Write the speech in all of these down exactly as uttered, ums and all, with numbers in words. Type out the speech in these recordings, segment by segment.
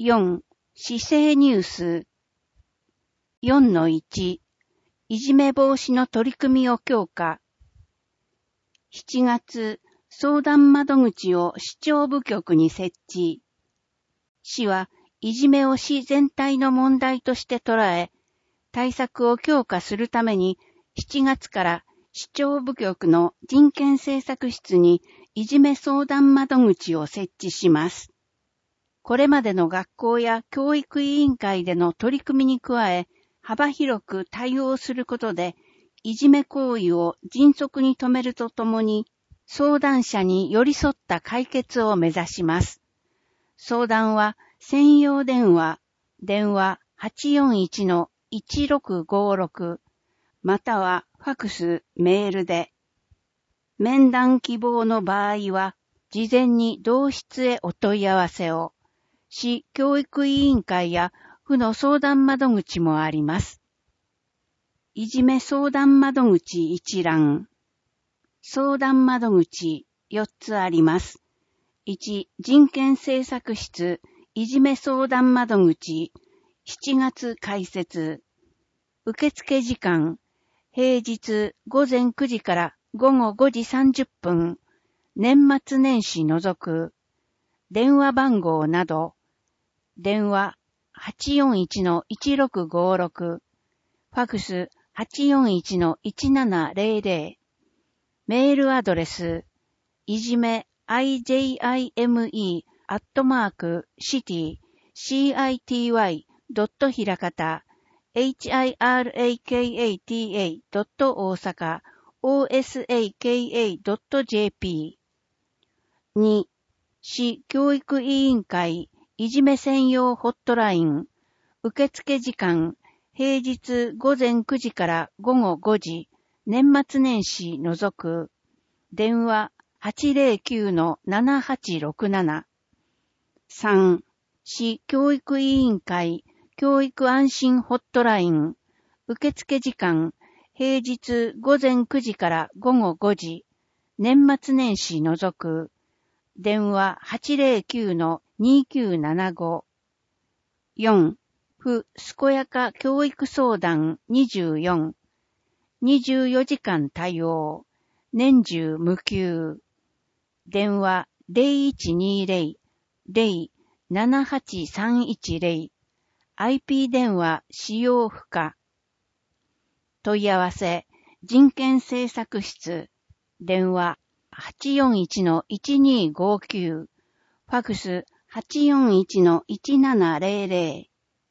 よん、市政ニュース。よんのいち、いじめ防止の取り組みを強化。しちがつ、相談窓口を市長部局に設置。市はいじめを市全体の問題として捉え、対策を強化するためにしちがつから市長部局の人権政策室にいじめ相談窓口を設置します。これまでの学校や教育委員会での取り組みに加え、幅広く対応することで、いじめ行為を迅速に止めるとともに、相談者に寄り添った解決を目指します。相談は専用電話、電話 はちよんいちのいちろくごろく、またはファクス、メールで。面談希望の場合は、事前に同室へお問い合わせを。市教育委員会や府の相談窓口もあります。いじめ相談窓口一覧。相談窓口よっつあります。いち、人権政策室いじめ相談窓口しちがつ開設。受付時間平日ごぜんくじからごごごじさんじゅっぷん。年末年始除く。電話番号など。電話 はちよんいちのいちろくごろく。ファクス はちよんいちのいちななぜろぜろ。メールアドレス、いじめ アイジェイアイエムイー アットマーク シティ シーアイティーワイ ドットひらかた エイチアイアールエーケーエーティーエー ドット大阪 オーエスエーケーエー ドットジェーピー。に、市教育委員会いじめ専用ホットライン。受付時間平日ごぜんくじからごごごじ。年末年始除く。電話 はちぜろきゅうのななはちろくなな。さん. 市教育委員会教育安心ホットライン。受付時間平日ごぜんくじからごごごじ。年末年始除く。電話 はちぜろきゅうのにきゅうななご。よん. 府健やか教育相談にじゅうよん。にじゅうよじかん対応。年中無休。電話 ゼロいちにゼロ ゼロ ななはちさんいちゼロ。アイピー 電話使用不可。問い合わせ、人権政策室。電話 はちよんいちのいちにごきゅう。ファクス はちよんいちのいちななゼロゼロ。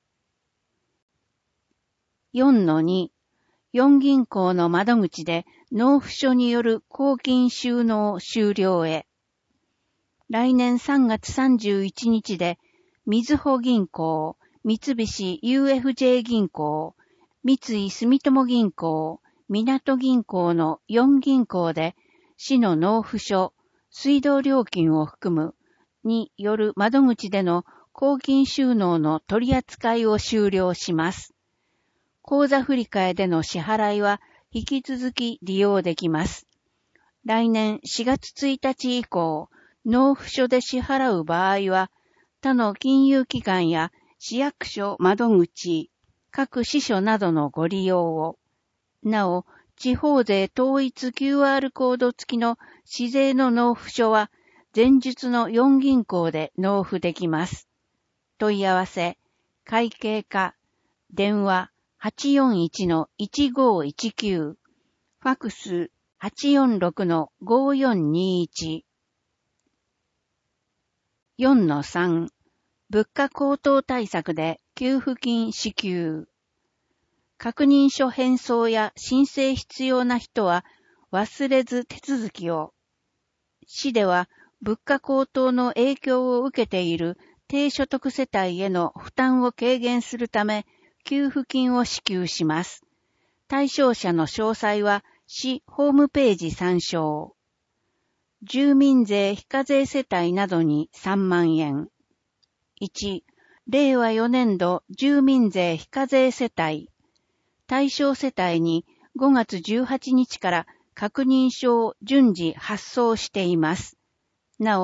よんのに、よん銀行の窓口で納付書による公金収納終了へ。来年さんがつさんじゅういちにちで、みずほ銀行、三菱 ユーエフジェー 銀行、三井住友銀行、みなと銀行のよん銀行で、市の納付書、水道料金を含む、による窓口での公金収納の取り扱いを終了します。口座振替での支払いは引き続き利用できます。来年しがつついたち以降、納付書で支払う場合は、他の金融機関や市役所窓口、各支所などのご利用を。なお、地方税統一 キューアール コード付きの市税の納付書は、前述のよん銀行で納付できます。問い合わせ、会計課、電話 はちよんいちのいちごいちきゅう、ファクス はちよんろくのごよんにいち。よんのさん、物価高騰対策で給付金支給。確認書返送や申請必要な人は忘れず手続きを。市では物価高騰の影響を受けている低所得世帯への負担を軽減するため給付金を支給します。対象者の詳細は市ホームページ参照。住民税非課税世帯などにさんまんえん。いち、れいわよねんど住民税非課税世帯。対象世帯にごがつじゅうはちにちから確認書を順次発送しています。なお、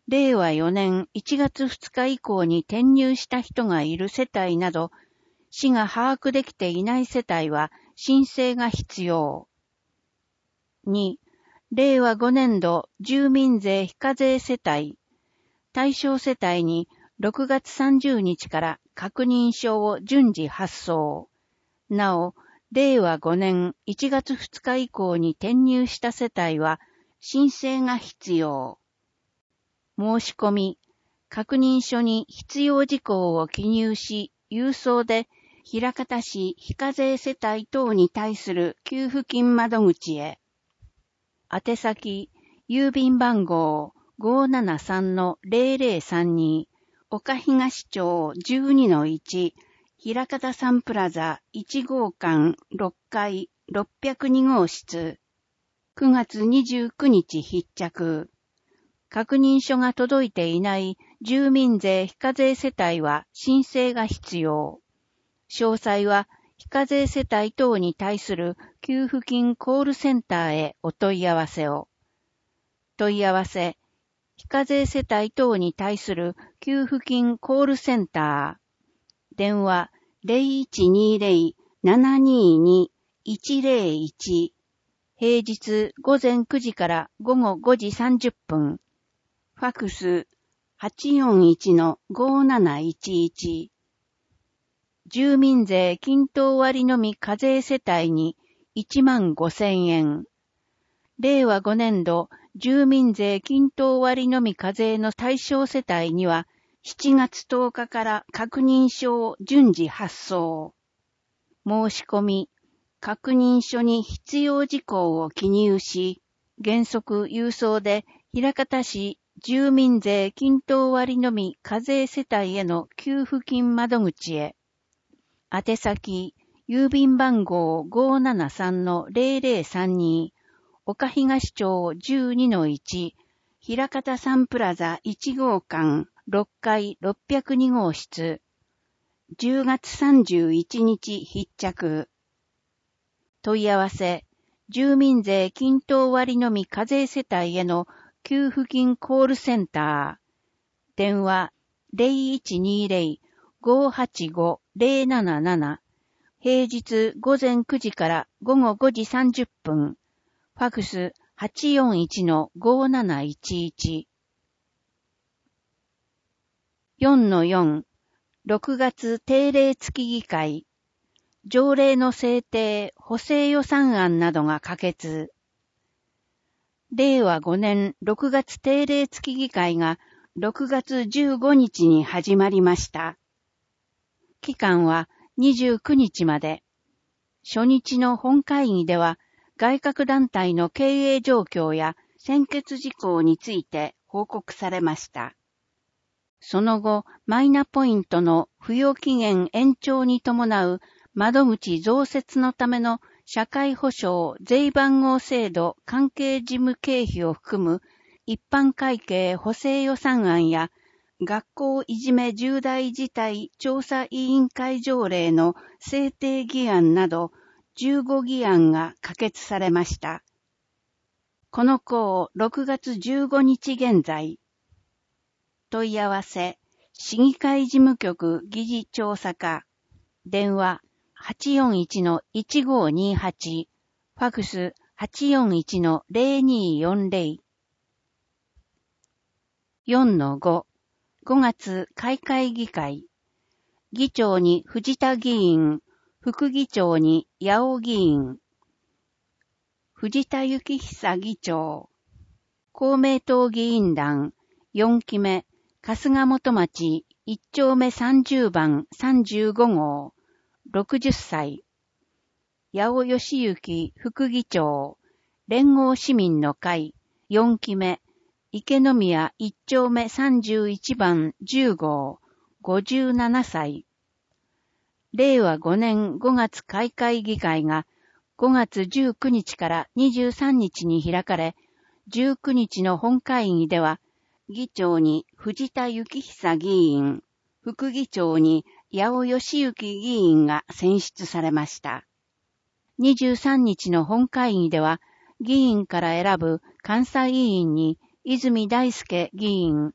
れいわよねんいちがつふつか以降に転入した人がいる世帯など、市が把握できていない世帯は申請が必要。に、れいわごねんど住民税非課税世帯、対象世帯にろくがつさんじゅうにちから確認書を順次発送。なお、れいわごねんいちがつふつか以降に転入した世帯は申請が必要。申し込み、確認書に必要事項を記入し、郵送で枚方市非課税世帯等に対する給付金窓口へ。宛先、郵便番号 ごーななさんのぜろぜろさんに、岡東町 じゅうにのいち、枚方サンプラザいちごうかんろっかいろっぴゃくにごうしつ、くがつにじゅうくにち必着。確認書が届いていない住民税非課税世帯は申請が必要。詳細は非課税世帯等に対する給付金コールセンターへお問い合わせを。問い合わせ、非課税世帯等に対する給付金コールセンター。電話 ゼロいちにゼロ ななにーに いちゼロいち。平日ごぜんくじからごごごじさんじゅっぷん。ファクス はちよんいちのごーなないちいち。住民税均等割のみ課税世帯にいちまんごせんえん。れいわごねんど住民税均等割のみ課税の対象世帯にはしちがつとおかから確認書を順次発送。申し込み、確認書に必要事項を記入し、原則郵送で枚方市住民税均等割のみ課税世帯への給付金窓口へ。宛先、郵便番号 ごーななさんのぜろぜろさんに、岡東町 じゅうにのいち、枚方サンプラザいちごうかんろっかいろっぴゃくにごうしつ、じゅうがつさんじゅういちにち必着。問い合わせ、住民税均等割のみ課税世帯への給付金コールセンター。電話 ゼロいちにゼロ ごーはちご ゼロなななな。平日ごぜんくじからごごごじさんじゅっぷん。ファクス はちよんいちのごーなないちいち。よんのよん、ろくがつ定例月議会。条例の制定、補正予算案などが可決。れいわごねんろくがつ定例月議会がろくがつじゅうごにちに始まりました。期間はにじゅうくにちまで。初日の本会議では、外郭団体の経営状況や専決事項について報告されました。その後、マイナポイントの付与期限延長に伴う窓口増設のための社会保障税番号制度関係事務経費を含む一般会計補正予算案や学校いじめ重大事態調査委員会条例の制定議案などじゅうごぎあんが可決されました。この項ろくがつじゅうごにち現在。問い合わせ、市議会事務局議事調査課。電話はちよんいちのいちごにはち。ファクスはちよんいちのぜろによんぜろ。よんのご。ごがつ開会議会。議長に藤田議員、副議長に八尾議員。藤田幸久議長。公明党議員団、よんきめ、春日本町いっちょうめさんじゅうばんさんじゅうごごう、ろくじゅっさい。八尾義行副議長、連合市民の会、よんきめ、池宮いっちょうめさんじゅういちばんじゅうごう、ごじゅうななさい。れいわごねんごがつ開会議会がごがつじゅうくにちからにじゅうさんにちに開かれ、じゅうくにちの本会議では、議長に藤田幸久議員、副議長に八尾義行議員が選出されました。にじゅうさんにちの本会議では、議員から選ぶ監査委員に泉大輔議員、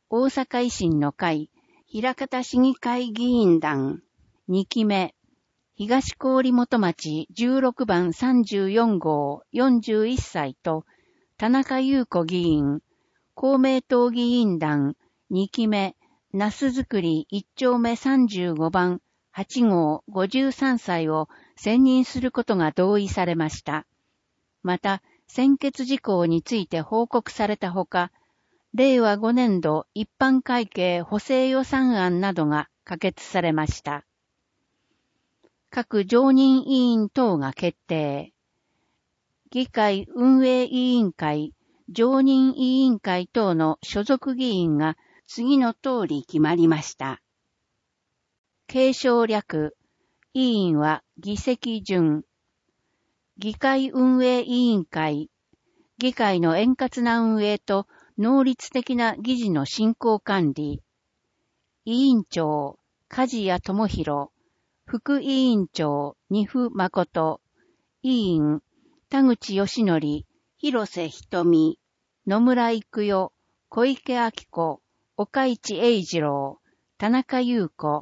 大阪維新の会、枚方市議会議員団、にきめ、東郡元町じゅうろくばんさんじゅうよんごうよんじゅういっさいと、田中優子議員、公明党議員団、にきめ、那須作りいっちょうめさんじゅうごばんはちごうごじゅうさんさいを選任することが同意されました。また、専決事項について報告されたほか、れいわごねんど一般会計補正予算案などが可決されました。各常任委員等が決定。議会運営委員会、常任委員会等の所属議員が次の通り決まりました。継承略、委員は議席順。議会運営委員会、議会の円滑な運営と能率的な議事の進行管理。委員長、梶谷智弘。副委員長、二府誠。委員、田口義則、広瀬瞳、野村育代、小池晃子、岡市英二郎、田中優子。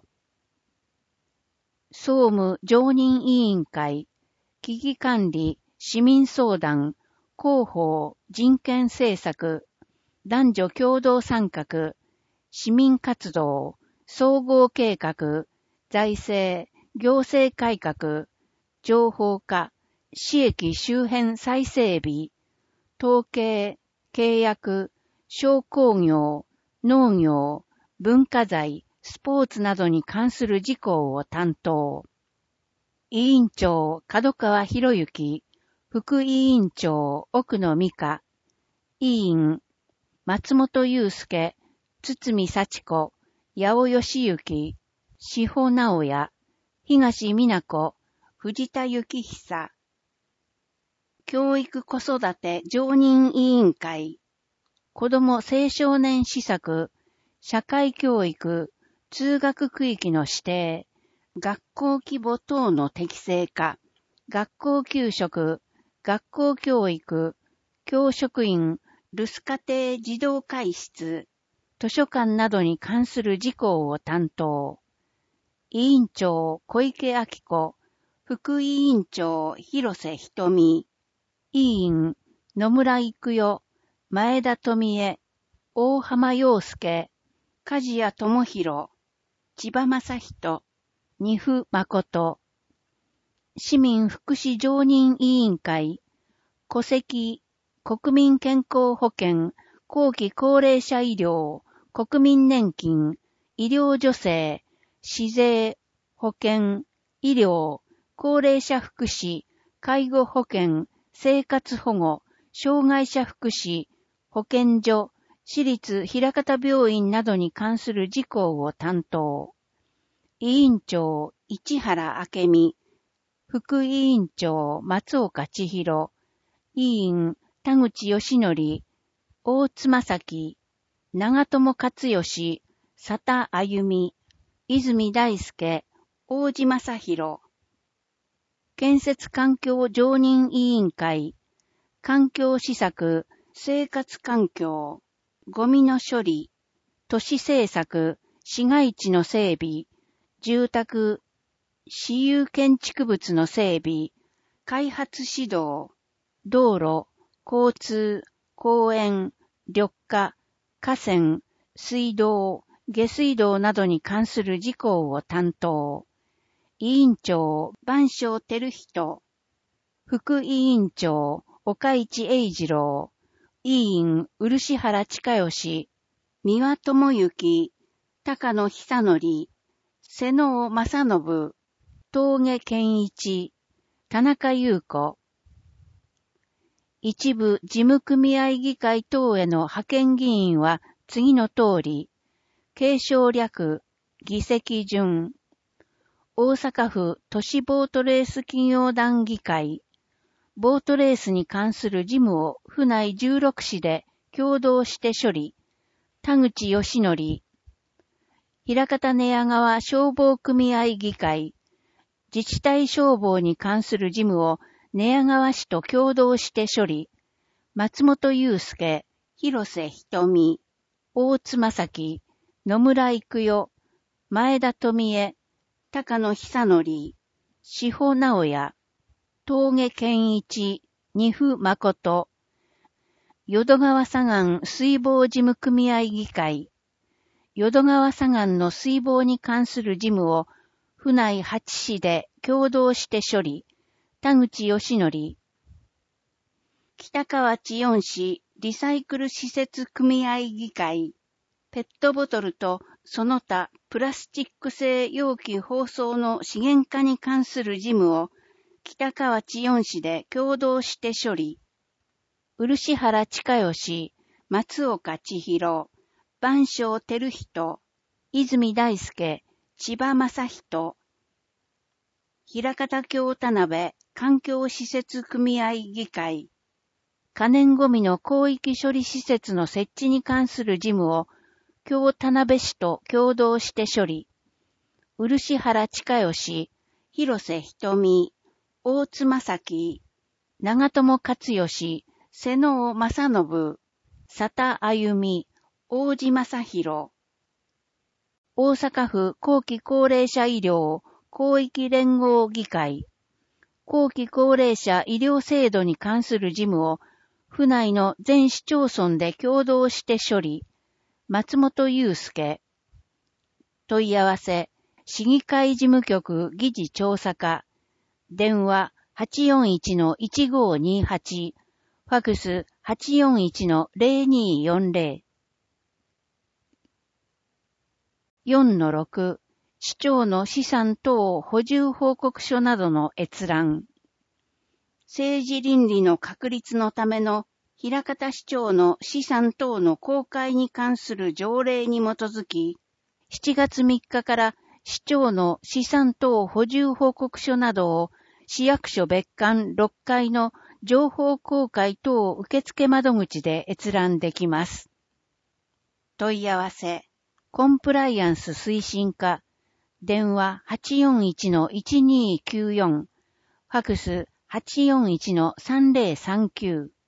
総務常任委員会、危機管理、市民相談、広報、人権政策、男女共同参画、市民活動、総合計画、財政、行政改革、情報化、市駅周辺再整備、統計、契約、商工業、農業、文化財、スポーツなどに関する事項を担当。委員長、角川博之、副委員長、奥野美香、委員、松本祐介、堤幸子、八尾義行、志保直也、東美奈子、藤田幸久。教育子育て常任委員会、子ども青少年施策、社会教育、通学区域の指定、学校規模等の適正化、学校給食、学校教育、教職員、留守家庭児童会室、図書館などに関する事項を担当。委員長、小池晃子、副委員長、広瀬瞳、委員、野村育代、前田富江、大浜洋介、梶谷智弘、千葉正人、二府誠。市民福祉常任委員会、戸籍、国民健康保険、後期高齢者医療、国民年金、医療助成、市税、保険、医療、高齢者福祉、介護保険、生活保護、障害者福祉、保健所、私立枚方病院などに関する事項を担当。委員長、市原明美、副委員長、松岡千尋、委員、田口義則、大津正樹、長友克義、佐田歩、泉大輔、大路正弘。建設環境常任委員会、環境施策、生活環境、ゴミの処理、都市政策、市街地の整備、住宅、私有建築物の整備、開発指導、道路、交通、公園、緑化、河川、水道、下水道などに関する事項を担当。委員長、番匠照人。副委員長、岡市英二郎。委員、漆原親義。三輪智之。高野久則。瀬能正信。峠健一。田中優子。一部事務組合議会等への派遣議員は次の通り。継承略、議席順。大阪府都市ボートレース企業団議会。ボートレースに関する事務を府内じゅうろく市で共同して処理。田口義則。枚方寝屋川消防組合議会。自治体消防に関する事務を寝屋川市と共同して処理。松本祐介、広瀬瞳。 大津正樹、野村育代、前田富江、高野久則、志保直也、峠健一、二府誠、淀川左岸水防事務組合議会、淀川左岸の水防に関する事務を、府内はち市で共同して処理、田口義則、北河内よん市リサイクル施設組合議会、ペットボトルとその他プラスチック製容器包装の資源化に関する事務を、北河内よん市で共同して処理、漆原親義、松岡千尋、万象照人、泉大輔、千葉正人、平方京田辺環境施設組合議会、可燃ごみの広域処理施設の設置に関する事務を、京田辺市と共同して処理、漆原親義、広瀬瞳、大津正樹、長友克義、瀬能正信、佐田歩、大路正弘、大阪府後期高齢者医療広域連合議会、後期高齢者医療制度に関する事務を、府内の全市町村で共同して処理、松本祐介、問い合わせ、市議会事務局議事調査課、電話 はちよんいちのいちごにはち、ファクス はちよんいちのゼロによんゼロ。よんのろく、市長の資産等補充報告書などの閲覧。政治倫理の確立のための枚方市長の資産等の公開に関する条例に基づき、しちがつみっかから市長の資産等補充報告書などを市役所別館ろっかいの情報公開等受付窓口で閲覧できます。問い合わせ、コンプライアンス推進課、電話 はちよんいちのいちにきゅうよん、ファクス はちよんいちのさんゼロさんきゅう。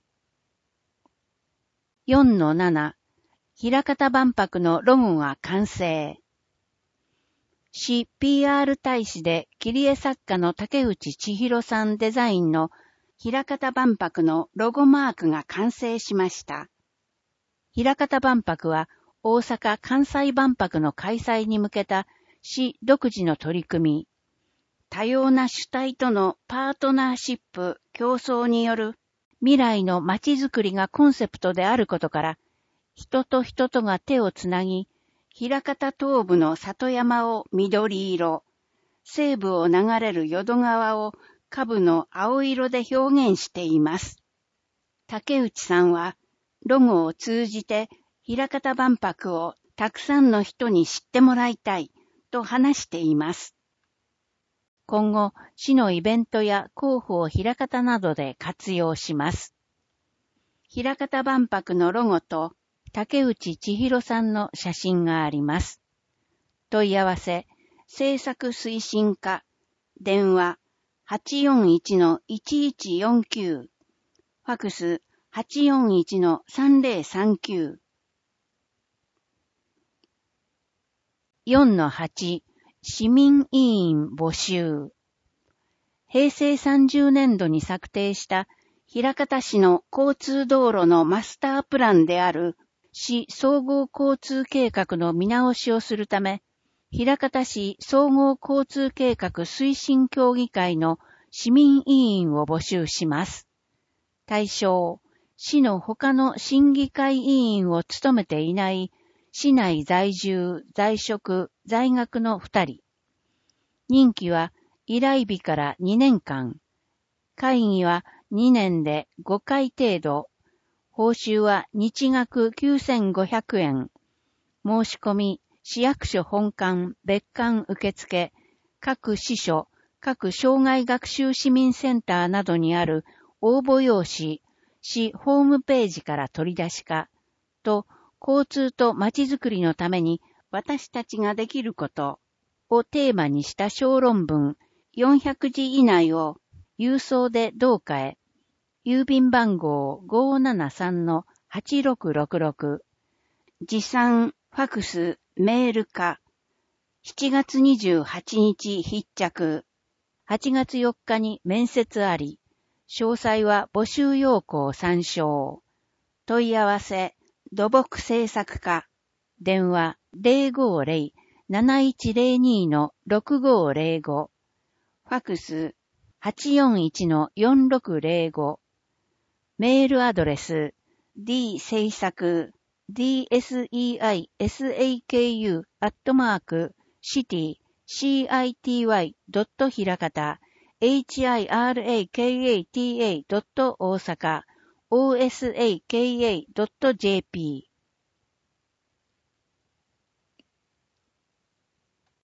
よんのなな、枚方万博のロゴが完成。市 ピーアール 大使で切り絵作家の竹内千尋さんデザインの枚方万博のロゴマークが完成しました。枚方万博は大阪・関西万博の開催に向けた市独自の取り組み、多様な主体とのパートナーシップ、競争による未来の街づくりがコンセプトであることから、人と人とが手をつなぎ、枚方東部の里山を緑色、西部を流れる淀川を下部の青色で表現しています。竹内さんは、ロゴを通じて、枚方万博をたくさんの人に知ってもらいたいと話しています。今後、市のイベントや広報枚方などで活用します。枚方万博のロゴと竹内千尋さんの写真があります。問い合わせ、制作推進課、電話 はちよんいちのいちいちよんきゅう、ファクス はちよんいちのさんゼロさんきゅう。よんのはち、市民委員募集。へいせいさんじゅうねんどに策定した枚方市の交通道路のマスタープランである市総合交通計画の見直しをするため、枚方市総合交通計画推進協議会の市民委員を募集します。対象、市の他の審議会委員を務めていない市内在住、在職、在学のふたり。任期は依頼日からにねんかん。会議はにねんでごかい程度。報酬は日額きゅうせんごひゃくえん。申し込み、市役所本館、別館受付、各支所、各障害学習市民センターなどにある応募用紙、市ホームページから取り出しか、と、交通とまちづくりのために私たちができることをテーマにした小論文よんひゃくじ以内を郵送で同課へ、郵便番号 ごーななさんのはちろくろくろく、 持参、ファクス、メールか。しちがつにじゅうはちにち必着。はちがつよっかに面接あり。詳細は募集要項参照。問い合わせ、土木製作課。電話 ゼロごゼロ なないちゼロに ろくごゼロご。ファクス はちよんいち よんろくゼロご。メールアドレス d 制作 dSeisaku アットマーク city city ドットひらかた hirakata ドット大阪 osaka ドット jp